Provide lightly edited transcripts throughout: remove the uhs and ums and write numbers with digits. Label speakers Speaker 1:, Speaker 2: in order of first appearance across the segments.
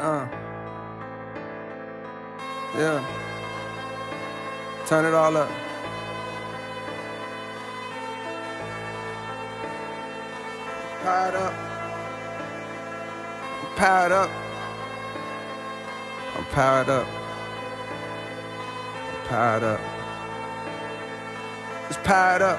Speaker 1: Yeah. Turn it all up. Powered up. I'm powered up. I'm powered up. I'm powered up. It's powered up.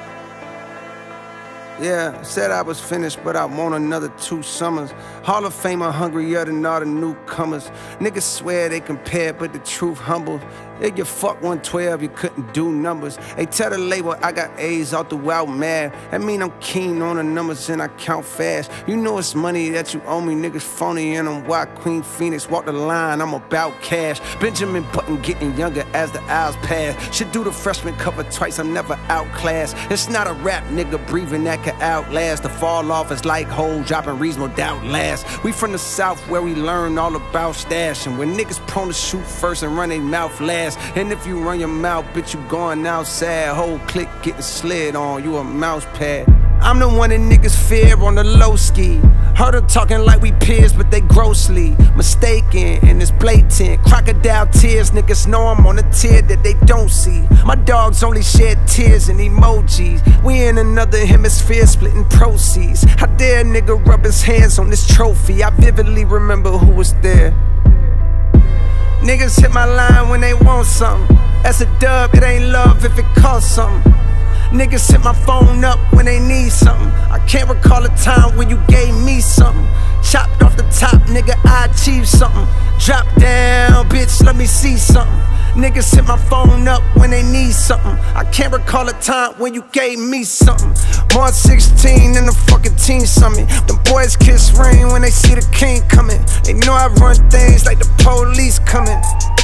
Speaker 1: Yeah, said I was finished, but I want another 2 summers. Hall of Famer hungrier than all the newcomers. Niggas swear they compare, but the truth humble. If you fuck 112, you couldn't do numbers. They tell the label I got A's all throughout mad. That mean I'm keen on the numbers and I count fast. You know it's money that you owe me, niggas phony, and I'm why Queen Phoenix walk the line, I'm about cash. Benjamin Button getting younger as the hours pass. Should do the freshman cover twice, I'm never outclassed. It's not a rap nigga breathing that can outlast. The fall off is like hoes dropping reasonable doubt last. We from the South where we learn all about stashing. When niggas prone to shoot first and run their mouth last. And if you run your mouth, bitch, you going outside. Whole clique getting slid on, you a mouse pad. I'm the one that niggas fear on the low ski. Heard her talking like we peers, but they grossly mistaken, and it's blatant. Crocodile tears, niggas know I'm on a tier that they don't see. My dogs only shed tears and emojis. We in another hemisphere splitting proceeds. How dare a nigga rub his hands on this trophy? I vividly remember who was there. Niggas hit my line when they want something. That's a dub, it ain't love if it costs something. Niggas hit my phone up when they need something. I can't recall a time when you gave me something. Chopped off the top, nigga, I achieved something. Drop down, bitch, let me see something. Niggas hit my phone up when they need something. I can't recall a time when you gave me something. March 16 in the fucking teen summit. Them boys kiss ring when they see the king coming. They know I run things like the police coming.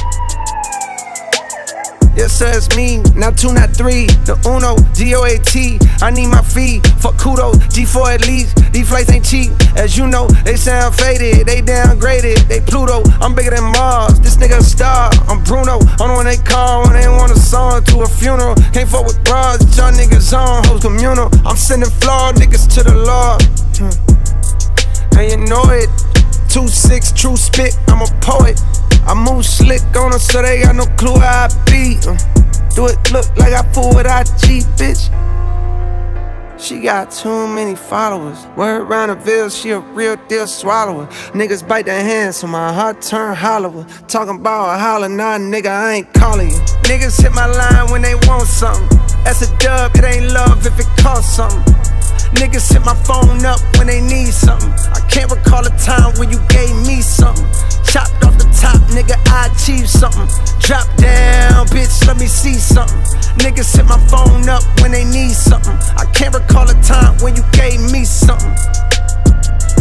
Speaker 1: Yes, sir, it's me, not 2, not 3. The Uno, G-O-A-T, I need my fee. Fuck kudos, G4 at least. These flights ain't cheap, as you know. They sound faded, they downgraded. They Pluto, I'm bigger than Mars. This nigga a star, I'm Bruno. On when they call, when they want a song to a funeral. Can't fuck with bras, y'all niggas on, hoes communal. I'm sending flawed niggas to the Lord. And you know it, 2-6, true spit, I'm a poet. I move slick on them so they got no clue how I be. Do it look like I fool with IG, bitch? She got too many followers. Word round the Ville, she a real deal swallower. Niggas bite their hands so my heart turn hollower. Talking about a holler, nah nigga, I ain't calling you. Niggas hit my line when they want something. That's a dub, it ain't love if it costs something. Niggas hit my phone up when they need something. I can't recall a time when you gave me something. Chopped off the top, nigga, I achieved something. Drop down, bitch, let me see something. Niggas hit my phone up when they need something. I can't recall a time when you gave me something.